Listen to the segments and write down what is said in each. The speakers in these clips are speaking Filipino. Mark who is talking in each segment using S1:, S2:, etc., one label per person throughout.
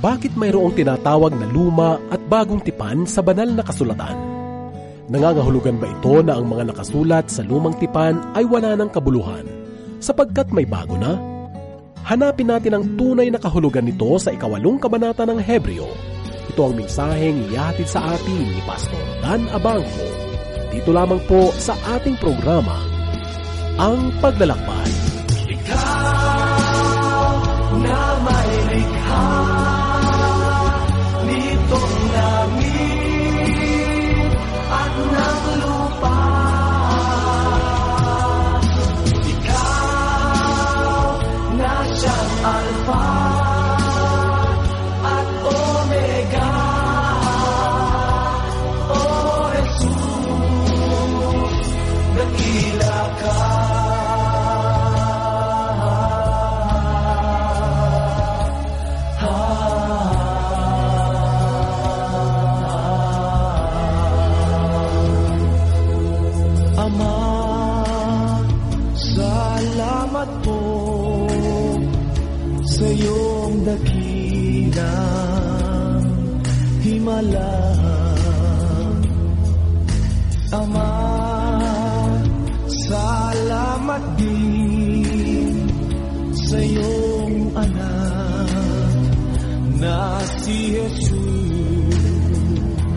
S1: Bakit mayroong tinatawag na luma at bagong tipan sa banal na kasulatan? Nangangahulugan ba ito na ang mga nakasulat sa lumang tipan ay wala ng kabuluhan, sapagkat may bago na? Hanapin natin ang tunay na kahulugan nito sa 8 kabanata ng Hebreo. Ito ang mensaheng ihahatid sa atin ni Pastor Dan Abangco. Dito lamang po sa ating programa, Ang Paglalakbay.
S2: Ikaw na may likha nitong langit at ng lupa. Ikaw na siyang Alpha at Omega. O Jesus, dakila ka. Salamat po sa iyong dakilang himala. Ama, salamat din sa iyong anak na si Jesus.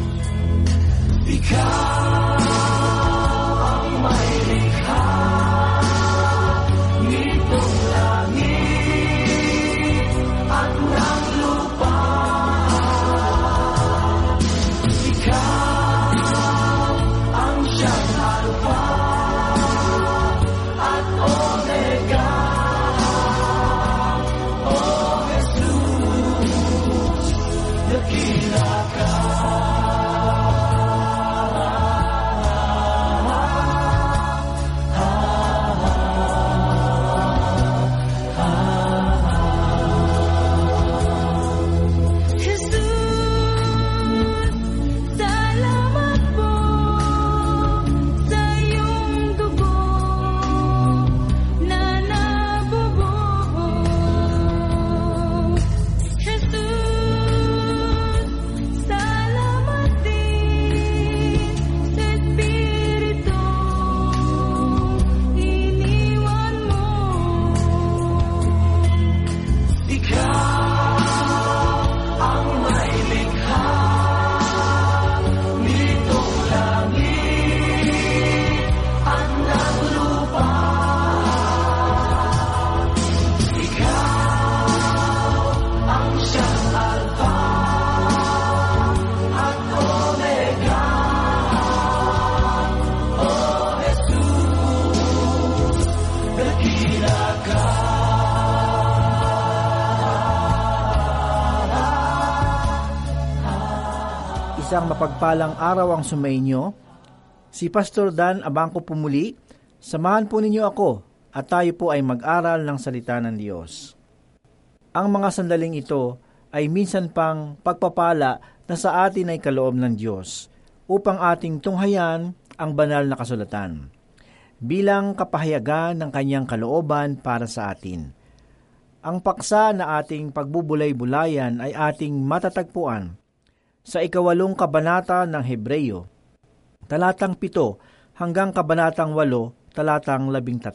S2: Ikaw ang may likha nitong langit at ng lupa. Ikaw ang siyang Alpha at Omega. O Jesus, dakila ka.
S3: Isang mapagpalang araw ang sumainyo. Si Pastor Dan Abangco po muli. Samahan po ninyo ako at tayo po ay mag-aral ng salita ng Diyos. Ang mga sandaling ito ay minsan pang pagpapala na sa atin ay kaloob ng Diyos upang ating tunghayan ang banal na kasulatan bilang kapahayagan ng kanyang kalooban para sa atin. Ang paksa na ating pagbubulay-bulayan ay ating matatagpuan sa 8 kabanata ng Hebreo, talatang 7 hanggang kabanatang 8, talatang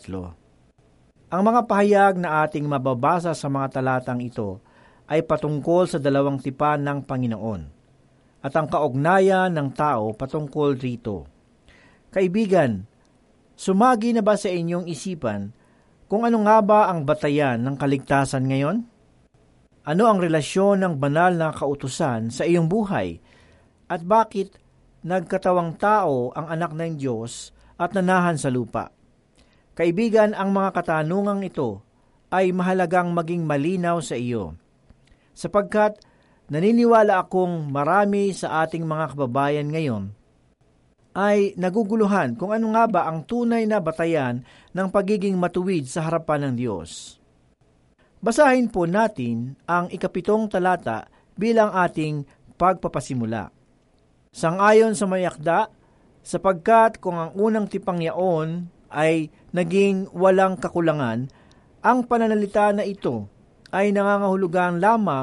S3: 13. Ang mga pahayag na ating mababasa sa mga talatang ito ay patungkol sa 2 tipan ng Panginoon at ang kaugnayan ng tao patungkol rito. Kaibigan, sumagi na ba sa inyong isipan kung ano nga ba ang batayan ng kaligtasan ngayon? Ano ang relasyon ng banal na kautusan sa iyong buhay? At bakit nagkatawang tao ang anak ng Diyos at nanahan sa lupa? Kaibigan, ang mga katanungang ito ay mahalagang maging malinaw sa iyo. Sapagkat naniniwala akong marami sa ating mga kababayan ngayon ay naguguluhan kung ano nga ba ang tunay na batayan ng pagiging matuwid sa harapan ng Diyos. Basahin po natin ang 7 talata bilang ating pagpapasimula. Sang-ayon sa may akda, sapagkat kung ang unang tipang yaon ay naging walang kakulangan, ang pananalita na ito ay nangangahulugan lamang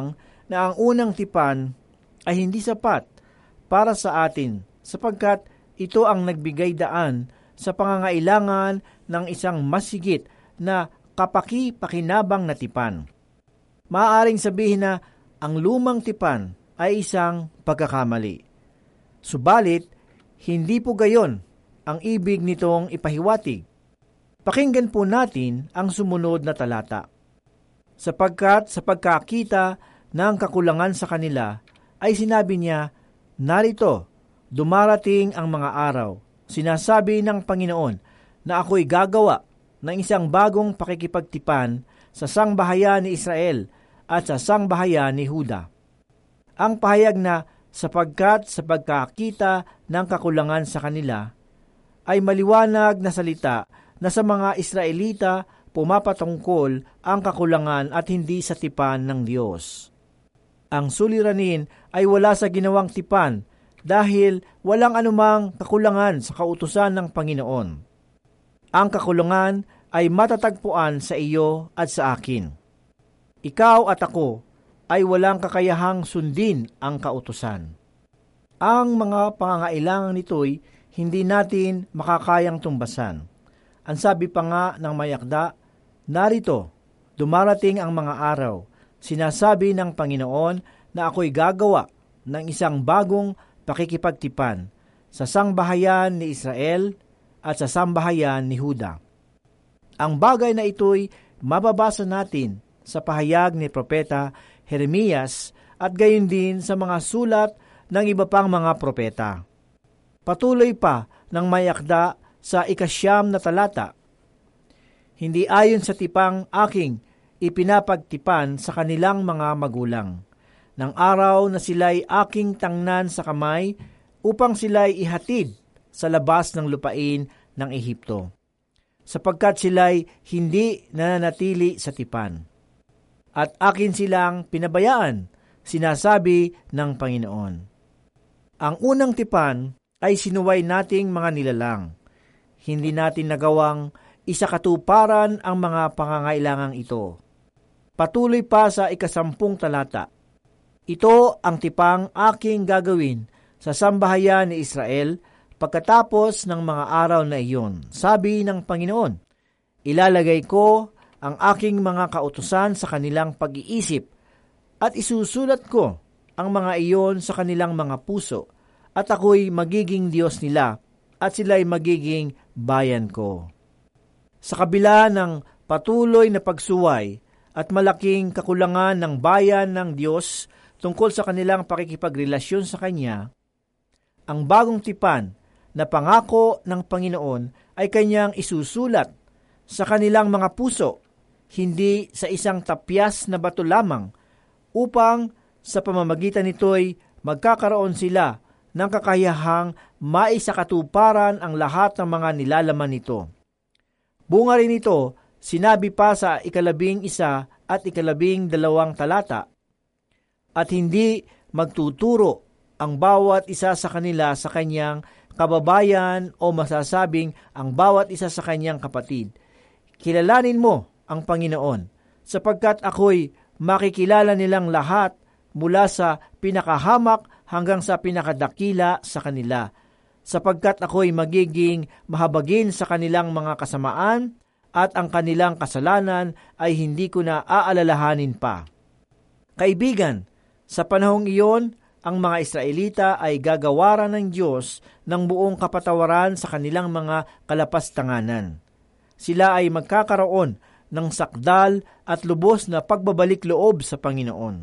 S3: na ang unang tipan ay hindi sapat para sa atin sapagkat ito ang nagbigay daan sa pangangailangan ng isang masigit na kapaki-pakinabang na tipan. Maaaring sabihin na ang lumang tipan ay isang pagkakamali. Subalit, hindi po gayon ang ibig nitong ipahiwatig. Pakinggan po natin ang sumunod na talata. Sapagkat sa pagkakita ng kakulangan sa kanila, ay sinabi niya, narito, dumarating ang mga araw. Sinasabi ng Panginoon na ako'y gagawa ng isang bagong pakikipagtipan sa sangbahayan ni Israel at sa sangbahayan ni Huda. Ang pahayag na sapagkat sa pagkakita ng kakulangan sa kanila ay maliwanag na salita na sa mga Israelita pumapatungkol ang kakulangan at hindi sa tipan ng Diyos. Ang suliranin ay wala sa ginawang tipan dahil walang anumang kakulangan sa kautusan ng Panginoon. Ang kakulangan ay matatagpuan sa iyo at sa akin. Ikaw at ako ay walang kakayahang sundin ang kautusan. Ang mga pangangailangan nito'y hindi natin makakayang tumbasan. Ang sabi pa nga ng mayakda, narito, dumarating ang mga araw. Sinasabi ng Panginoon na ako'y gagawa ng isang bagong pakikipagtipan sa sangbahayan ni Israel at sa sangbahayan ni Huda. Ang bagay na ito'y mababasa natin sa pahayag ni Propeta Jeremias at gayon din sa mga sulat ng iba pang mga propeta. Patuloy pa ng mayakda sa 9 na talata, hindi ayon sa tipang aking ipinapagtipan sa kanilang mga magulang, ng araw na sila'y aking tangnan sa kamay upang sila'y ihatid sa labas ng lupain ng Ehipto, sapagkat sila'y hindi nananatili sa tipan. At akin silang pinabayaan, sinasabi ng Panginoon. Ang unang tipan ay sinuway nating mga nilalang. Hindi natin nagawang isakatuparan ang mga pangangailangang ito. Patuloy pa sa 10 talata. Ito ang tipang aking gagawin sa sambahayan ni Israel pagkatapos ng mga araw na iyon. Sabi ng Panginoon, ilalagay ko ang aking mga kautusan sa kanilang pag-iisip at isusulat ko ang mga iyon sa kanilang mga puso at ako'y magiging Diyos nila at sila'y magiging bayan ko. Sa kabila ng patuloy na pagsuway at malaking kakulangan ng bayan ng Diyos tungkol sa kanilang pakikipagrelasyon sa Kanya, ang bagong tipan na pangako ng Panginoon ay Kanyang isusulat sa kanilang mga puso, hindi sa isang tapyas na bato lamang, upang sa pamamagitan nito'y magkakaroon sila ng kakayahang maisakatuparan ang lahat ng mga nilalaman nito. Bunga rin ito, sinabi pa sa 11 at 12 talata, at hindi magtuturo ang bawat isa sa kanila sa kanyang kababayan o masasabing ang bawat isa sa kanyang kapatid. Kilalanin mo ang Panginoon, sapagkat ako'y makikilala nilang lahat mula sa pinakahamak hanggang sa pinakadakila sa kanila, sapagkat ako'y magiging mahabagin sa kanilang mga kasamaan at ang kanilang kasalanan ay hindi ko na aalalahanin pa. Kaibigan, sa panahong iyon, ang mga Israelita ay gagawaran ng Diyos ng buong kapatawaran sa kanilang mga kalapastanganan. Sila ay magkakaroon ng sakdal at lubos na pagbabalik loob sa Panginoon.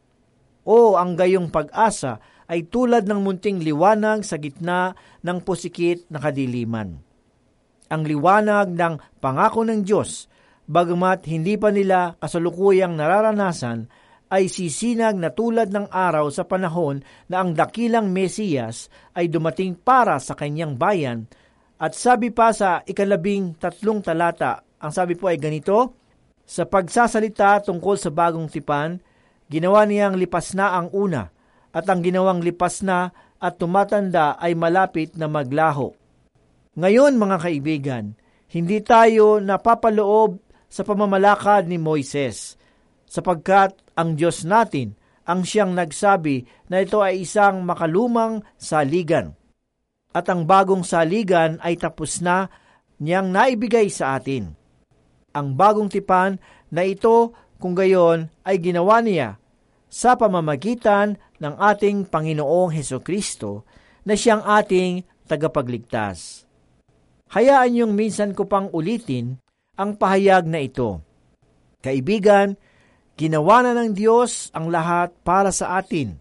S3: O ang gayong pag-asa ay tulad ng munting liwanag sa gitna ng pusikit na kadiliman. Ang liwanag ng pangako ng Diyos, bagamat hindi pa nila kasalukuyang nararanasan, ay sisinag na tulad ng araw sa panahon na ang dakilang Mesiyas ay dumating para sa kanyang bayan. At sabi pa sa 13 talata, ang sabi po ay ganito, sa pagsasalita tungkol sa bagong tipan, ginawa niyang lipas na ang una, at ang ginawang lipas na at tumatanda ay malapit na maglaho. Ngayon mga kaibigan, hindi tayo napapaloob sa pamamalakad ni Moises, sapagkat ang Diyos natin ang siyang nagsabi na ito ay isang makalumang saligan. At ang bagong saligan ay tapos na niyang naibigay sa atin. Ang bagong tipan na ito kung gayon ay ginawa niya sa pamamagitan ng ating Panginoong Hesukristo na siyang ating tagapagligtas. Hayaan niyong minsan ko pang ulitin ang pahayag na ito. Kaibigan, ginawa na ng Diyos ang lahat para sa atin.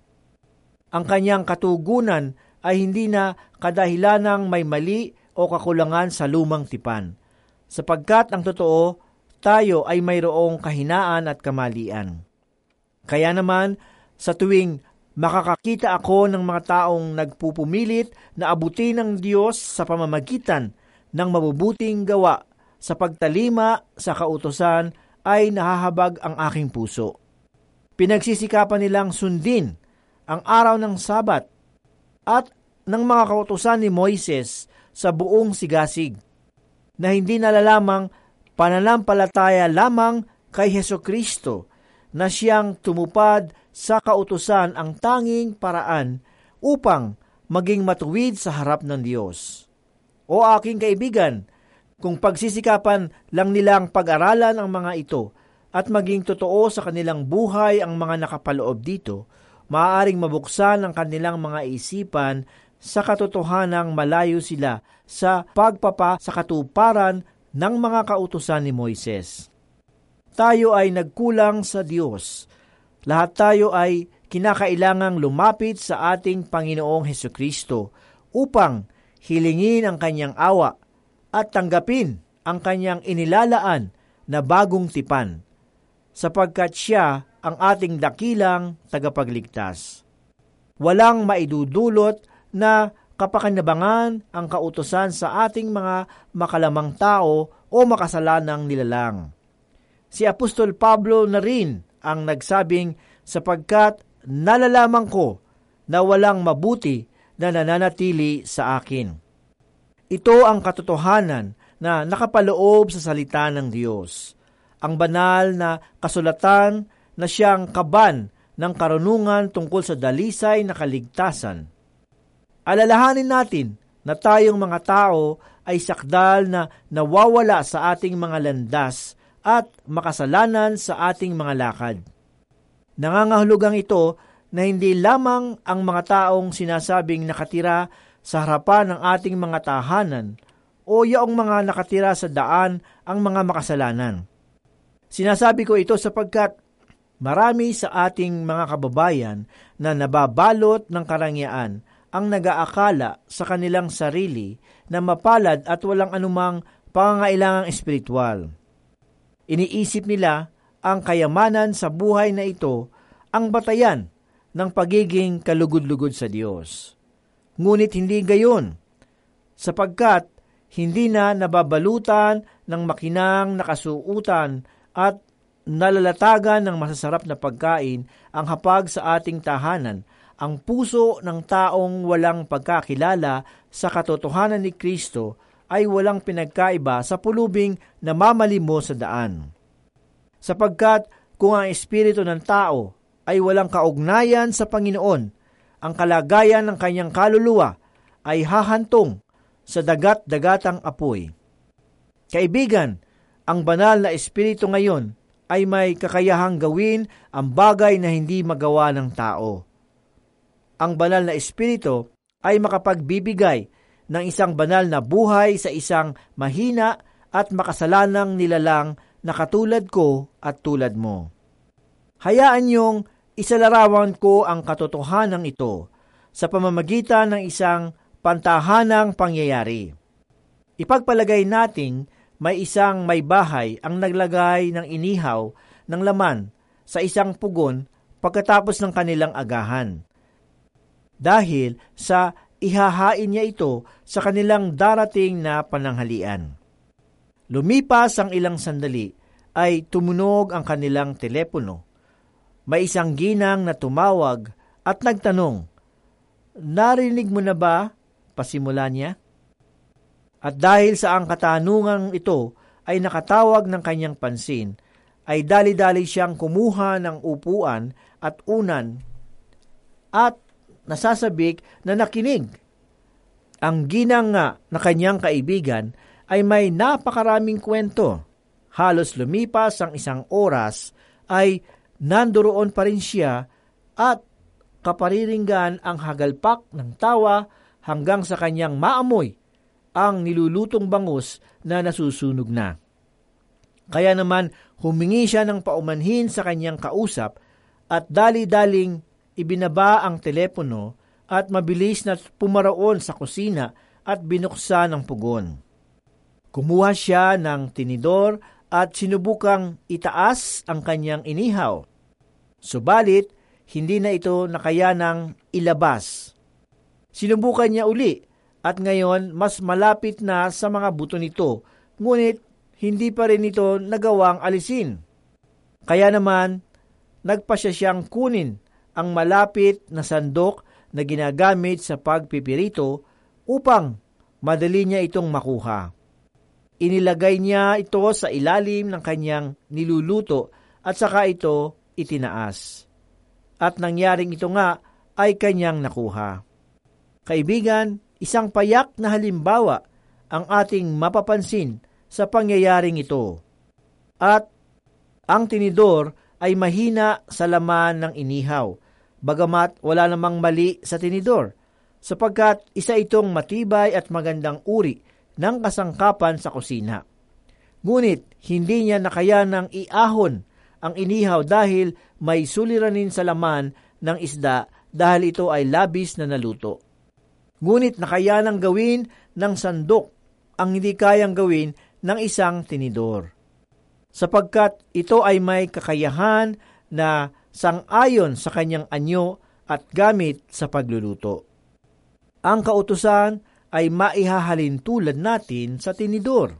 S3: Ang kanyang katugunan ay hindi na kadahilanang may mali o kakulangan sa lumang tipan, sapagkat ang totoo, tayo ay mayroong kahinaan at kamalian. Kaya naman, sa tuwing makakakita ako ng mga taong nagpupumilit na abutin ng Diyos sa pamamagitan ng mabubuting gawa sa pagtalima sa kautusan, ay nahahabag ang aking puso. Pinagsisikapan nilang sundin ang araw ng Sabat at ng mga kautusan ni Moises sa buong sigasig, na hindi nalalamang pananampalataya lamang kay Hesukristo na siyang tumupad sa kautusan ang tanging paraan upang maging matuwid sa harap ng Diyos. O aking kaibigan, kung pagsisikapan lang nilang pag-aralan ang mga ito at maging totoo sa kanilang buhay ang mga nakapaloob dito, maaaring mabuksan ang kanilang mga isipan sa katotohanang malayo sila sa sa katuparan ng mga kautusan ni Moises. Tayo ay nagkulang sa Diyos. Lahat tayo ay kinakailangang lumapit sa ating Panginoong Hesukristo upang hilingin ang kanyang awa at tanggapin ang kanyang inilalaan na bagong tipan, sapagkat siya ang ating dakilang tagapagligtas. Walang maidudulot na kapakinabangan ang kautusan sa ating mga makalamang tao o makasalanang nilalang. Si Apostol Pablo na rin ang nagsabing, sapagkat nalalaman ko na walang mabuti na nananatili sa akin. Ito ang katotohanan na nakapaloob sa salita ng Diyos. Ang banal na kasulatan na siyang kaban ng karunungan tungkol sa dalisay na kaligtasan. Alalahanin natin na tayong mga tao ay sakdal na nawawala sa ating mga landas at makasalanan sa ating mga lakad. Nangangahulugang ito na hindi lamang ang mga taong sinasabing nakatira sa harapan ng ating mga tahanan o yaong mga nakatira sa daan ang mga makasalanan. Sinasabi ko ito sapagkat marami sa ating mga kababayan na nababalot ng karangyaan ang nag-aakala sa kanilang sarili na mapalad at walang anumang pangangailangang espiritual. Iniisip nila ang kayamanan sa buhay na ito ang batayan ng pagiging kalugod-lugod sa Diyos. Ngunit hindi gayon, sapagkat hindi na nababalutan ng makinang nakasuutan at nalalatagan ng masasarap na pagkain ang hapag sa ating tahanan, ang puso ng taong walang pagkakilala sa katotohanan ni Kristo ay walang pinagkaiba sa pulubing namamalimos sa daan. Sapagkat kung ang espiritu ng tao ay walang kaugnayan sa Panginoon, ang kalagayan ng kanyang kaluluwa ay hahantong sa dagat-dagatang apoy. Kaibigan, ang banal na espiritu ngayon ay may kakayahang gawin ang bagay na hindi magawa ng tao. Ang banal na espiritu ay makapagbibigay ng isang banal na buhay sa isang mahina at makasalanang nilalang na katulad ko at tulad mo. Hayaan niyong isalarawan ko ang katotohanan ito sa pamamagitan ng isang pantahanang pangyayari. Ipagpalagay nating may isang may bahay ang naglagay ng inihaw ng laman sa isang pugon pagkatapos ng kanilang agahan. Dahil sa ihahain niya ito sa kanilang darating na pananghalian. Lumipas ang ilang sandali ay tumunog ang kanilang telepono. May isang ginang na tumawag at nagtanong, "Narinig mo na ba?" Pasimula niya. At dahil sa ang katanungang ito ay nakatawag ng kanyang pansin, ay dali-dali siyang kumuha ng upuan at unan at nasasabik na nakinig. Ang ginang nga na kanyang kaibigan ay may napakaraming kwento. Halos lumipas ang 1 oras ay nandoroon pa rin siya at kapariringgan ang hagalpak ng tawa hanggang sa kanyang maamoy ang nilulutong bangus na nasusunog na. Kaya naman humingi siya ng paumanhin sa kanyang kausap at dali-daling ibinaba ang telepono at mabilis na pumaraon sa kusina at binuksan ang pugon. Kumuha siya ng tinidor at sinubukang itaas ang kanyang inihaw. Subalit, hindi na ito nakayanang ilabas. Sinubukan niya uli at ngayon mas malapit na sa mga buto nito, ngunit hindi pa rin ito nagawang alisin. Kaya naman, nagpasya siyang kunin ang malapit na sandok na ginagamit sa pagpipirito upang madali niya itong makuha. Inilagay niya ito sa ilalim ng kanyang niluluto at saka ito itinaas. At nangyaring ito nga ay kanyang nakuha. Kaibigan, isang payak na halimbawa ang ating mapapansin sa pangyayaring ito. At ang tinidor ay mahina sa laman ng inihaw, bagamat wala namang mali sa tinidor, sapagkat isa itong matibay at magandang uri ng kasangkapan sa kusina. Ngunit hindi niya nakayanang iahon ang inihaw dahil may suliranin sa laman ng isda dahil ito ay labis na naluto. Ngunit nakayanang gawin ng sandok ang hindi kayang gawin ng isang tinidor, sapagkat ito ay may kakayahan na sang-ayon sa kanyang anyo at gamit sa pagluluto. Ang kautusan ay maihahalin tulad natin sa tinidor.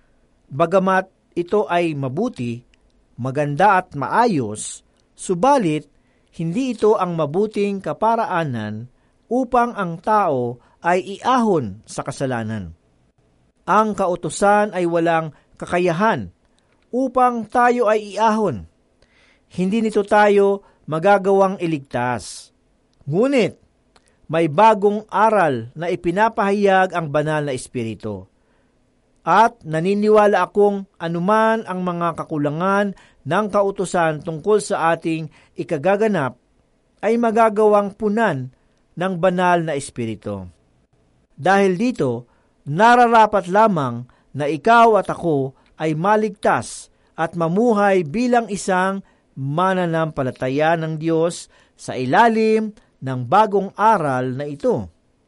S3: Bagamat ito ay mabuti, maganda at maayos, subalit hindi ito ang mabuting kaparaanan upang ang tao ay iahon sa kasalanan. Ang kautusan ay walang kakayahan upang tayo ay iahon. Hindi nito tayo magagawang iligtas. Ngunit, may bagong aral na ipinapahayag ang banal na Espiritu. At naniniwala akong anuman ang mga kakulangan ng kautusan tungkol sa ating ikagaganap ay magagawang punan ng banal na Espiritu. Dahil dito, nararapat lamang na ikaw at ako ay maligtas at mamuhay bilang isang mananampalataya ng Diyos sa ilalim ng bagong aral na ito.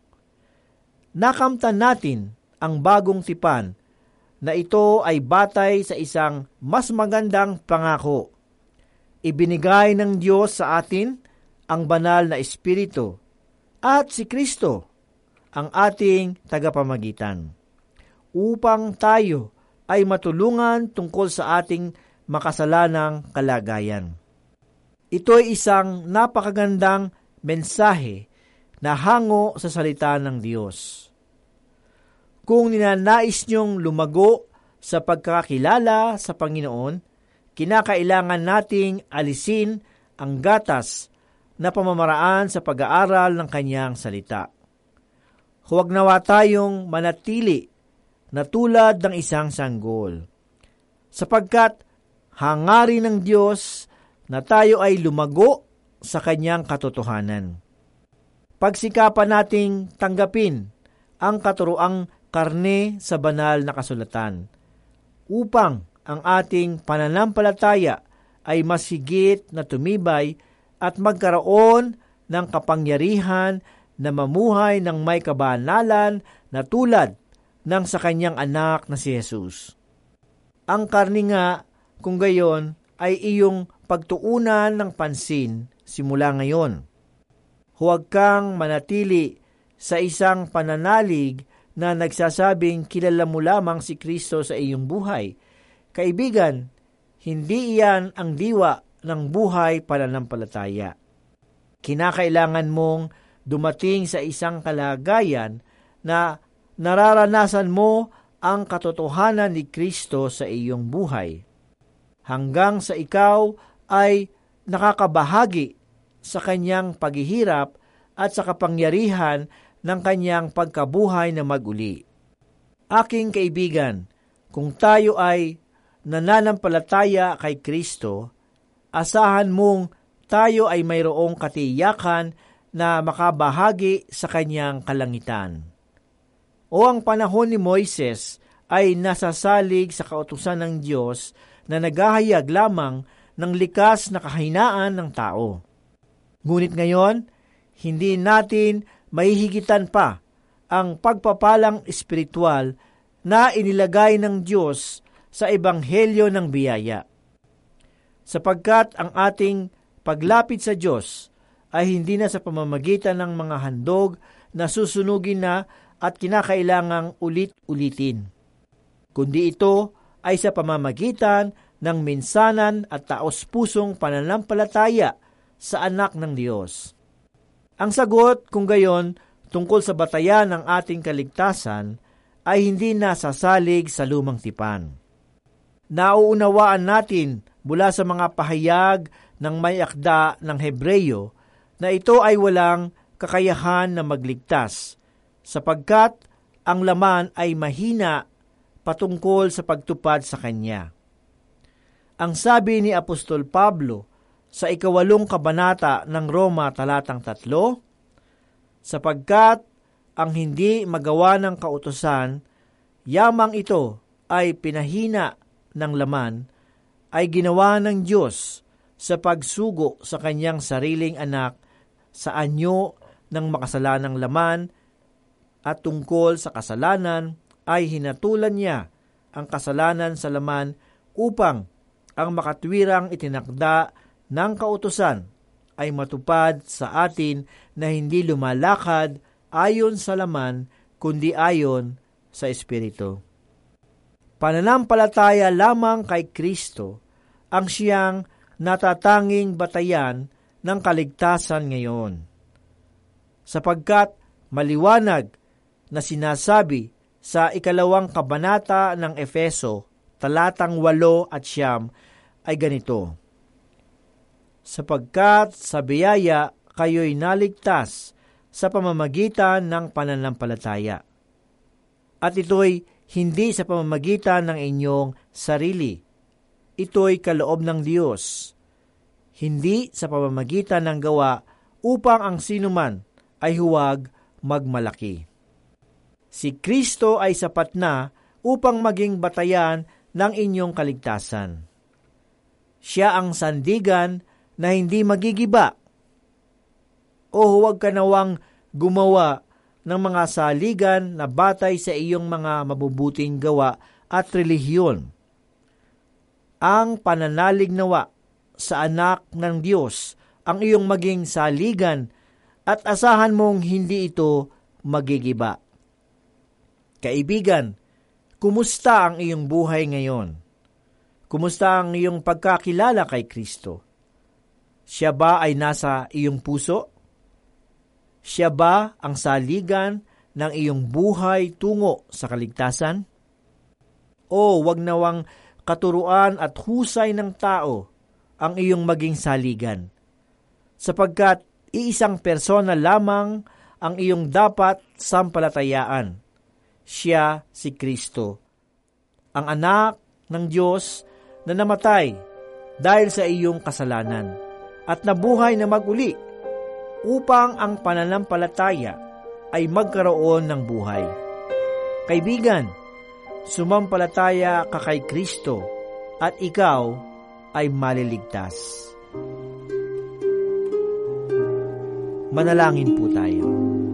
S3: Nakamtan natin ang bagong tipan na ito ay batay sa isang mas magandang pangako. Ibinigay ng Diyos sa atin ang banal na Espiritu at si Kristo, ang ating tagapamagitan, upang tayo ay matulungan tungkol sa ating makasalanang kalagayan. Ito ay isang napakagandang mensahe na hango sa salita ng Diyos. Kung ninanais niyong lumago sa pagkakilala sa Panginoon, kinakailangan nating alisin ang gatas na pamamaraan sa pag-aaral ng Kanyang salita. Huwag nawa tayong manatili na tulad ng isang sanggol, sapagkat hangarin ng Diyos na tayo ay lumago sa Kanyang katotohanan. Pagsikapan nating tanggapin ang katuroang karne sa banal na kasulatan upang ang ating pananampalataya ay mas higit na tumibay at magkaroon ng kapangyarihan na mamuhay ng may kabanalan na tulad ng sa Kanyang anak na si Jesus. Ang karne nga, kung gayon, ay iyong pagtuunan ng pansin simula ngayon. Huwag kang manatili sa isang pananalig na nagsasabing kilala mo lamang si Kristo sa iyong buhay. Kaibigan, hindi iyan ang diwa ng buhay pananampalataya. Kinakailangan mong dumating sa isang kalagayan na nararanasan mo ang katotohanan ni Kristo sa iyong buhay, hanggang sa ikaw ay nakakabahagi sa kanyang paghihirap at sa kapangyarihan ng kanyang pagkabuhay na mag-uli. Aking kaibigan, kung tayo ay nananampalataya kay Kristo, asahan mong tayo ay mayroong katiyakan na makabahagi sa kanyang kalangitan. O ang panahon ni Moises ay nasasalig sa kautusan ng Diyos na naghahayag lamang ng likas na kahinaan ng tao. Ngunit ngayon, hindi natin mahihigitan pa ang pagpapalang espiritual na inilagay ng Diyos sa ebanghelyo ng biyaya. Sapagkat ang ating paglapit sa Diyos ay hindi na sa pamamagitan ng mga handog na susunugin na at kinakailangang ulit-ulitin, kundi ito ay sa pamamagitan ng minsanan at taos-pusong pananampalataya sa anak ng Diyos. Ang sagot, kung gayon, tungkol sa batayan ng ating kaligtasan ay hindi nasasalig sa lumang tipan. Nauunawaan natin mula sa mga pahayag ng may akda ng Hebreyo na ito ay walang kakayahan na magligtas, sapagkat ang laman ay mahina patungkol sa pagtupad sa Kanya. Ang sabi ni Apostol Pablo sa 8 kabanata ng Roma talatang 3, sapagkat ang hindi magawa ng kautusan, yamang ito ay pinahina ng laman, ay ginawa ng Diyos sa pagsugo sa Kanyang sariling anak sa anyo ng makasalanang laman, at tungkol sa kasalanan ay hinatulan niya ang kasalanan sa laman upang ang makatwirang itinakda ng kautusan ay matupad sa atin na hindi lumalakad ayon sa laman, kundi ayon sa Espiritu. Pananampalataya lamang kay Kristo ang siyang natatanging batayan ng kaligtasan ngayon. Sapagkat maliwanag na sinasabi sa 2 kabanata ng Efeso, talatang 8 at 9 ay ganito, sapagkat sa biyaya kayo'y naligtas sa pamamagitan ng pananampalataya. At ito'y hindi sa pamamagitan ng inyong sarili. Ito'y kaloob ng Diyos, hindi sa pamamagitan ng gawa upang ang sinuman ay huwag magmalaki. Si Kristo ay sapat na upang maging batayan ng inyong kaligtasan. Siya ang sandigan na hindi magigiba. O huwag ka nawang gumawa ng mga saligan na batay sa iyong mga mabubuting gawa at relihiyon. Ang pananalig nawa sa anak ng Diyos ang iyong maging saligan at asahan mong hindi ito magigiba. Kaibigan, kumusta ang iyong buhay ngayon? Kumusta ang iyong pagkakilala kay Kristo? Siya ba ay nasa iyong puso? Siya ba ang saligan ng iyong buhay tungo sa kaligtasan? O wag nawang katuruan at husay ng tao ang iyong maging saligan, sapagkat iisang persona lamang ang iyong dapat sampalatayaan. Siya si Kristo, ang anak ng Diyos na namatay dahil sa iyong kasalanan at nabuhay na mag-uli upang ang pananampalataya ay magkaroon ng buhay. Kaibigan, sumampalataya ka kay Kristo at ikaw ay maliligtas. Manalangin po tayo.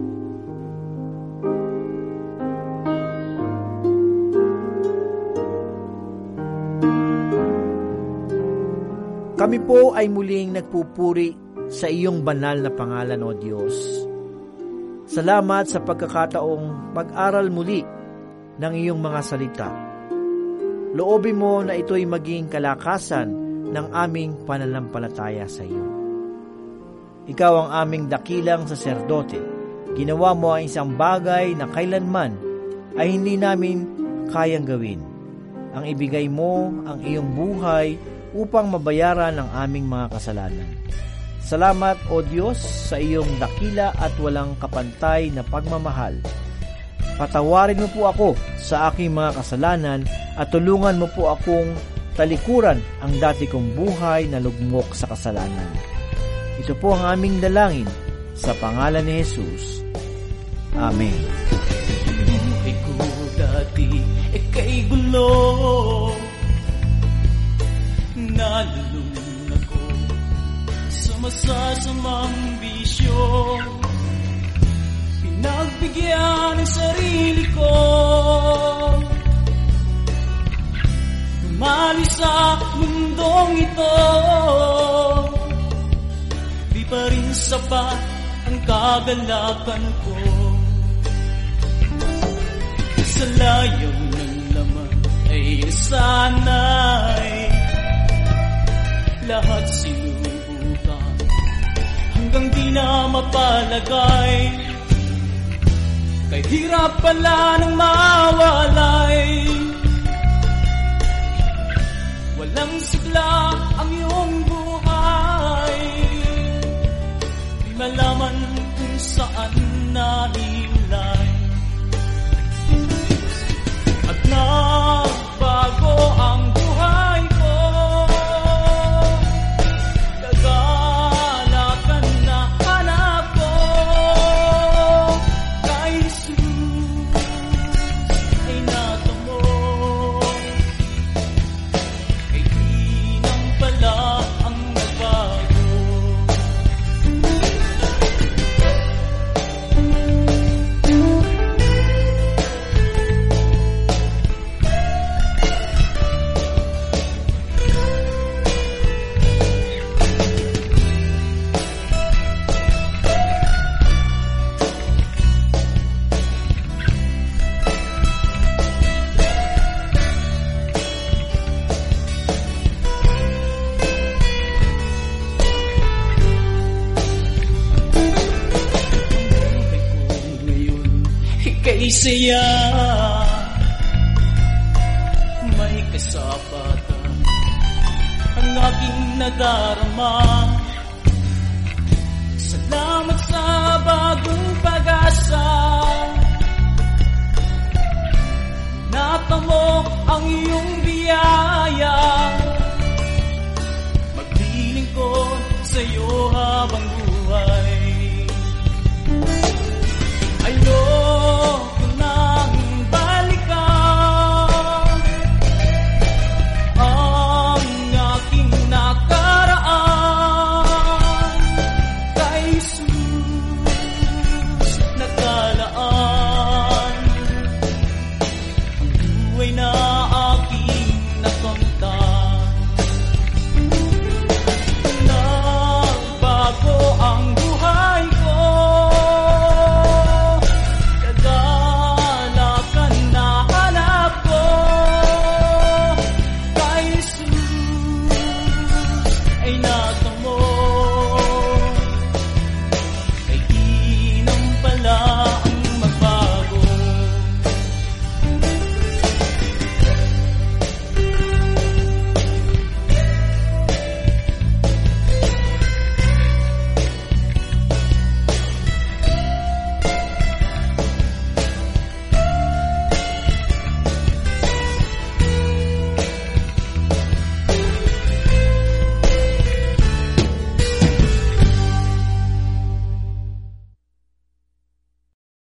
S3: Kami po ay muling nagpupuri sa iyong banal na pangalan, O Diyos. Salamat sa pagkakataong mag-aral muli ng iyong mga salita. Loobin mo na ito'y maging kalakasan ng aming pananampalataya sa iyo. Ikaw ang aming dakilang saserdote. Ginawa mo ang isang bagay na kailanman ay hindi namin kayang gawin. Ang ibigay mo ang iyong buhay upang mabayaran ang aming mga kasalanan. Salamat, O Diyos, sa iyong dakila at walang kapantay na pagmamahal. Patawarin mo po ako sa aking mga kasalanan at tulungan mo po akong talikuran ang dati kong buhay na lugmok sa kasalanan. Ito po ang aming dalangin sa pangalan ni Jesus. Amen.
S2: Buhay ko dati kay gulo, nalulung ako sa masasamang bisyo. Pinagbigyan ng sarili ko, umali sa mundong ito. Di pa rin sapat ang kagalakan ko. Sa layaw ng laman ay nasanay, lahat sinubukan hanggang di na mapalagay. Kay hirap pala nang mawalay, walang sigla ang iyong buhay. Di malaman kung saan nahilay. At nagbago ang buhay ko, kagalakan na hanap ko. Kay Jesus ay natamo, kay di nang pala ang nagbago. Ika'y saya, may kasapatan ang aking nadarama. Salamat sa bagong pag-asa, natamo ang iyong biyaya. Maglilingkod sa iyo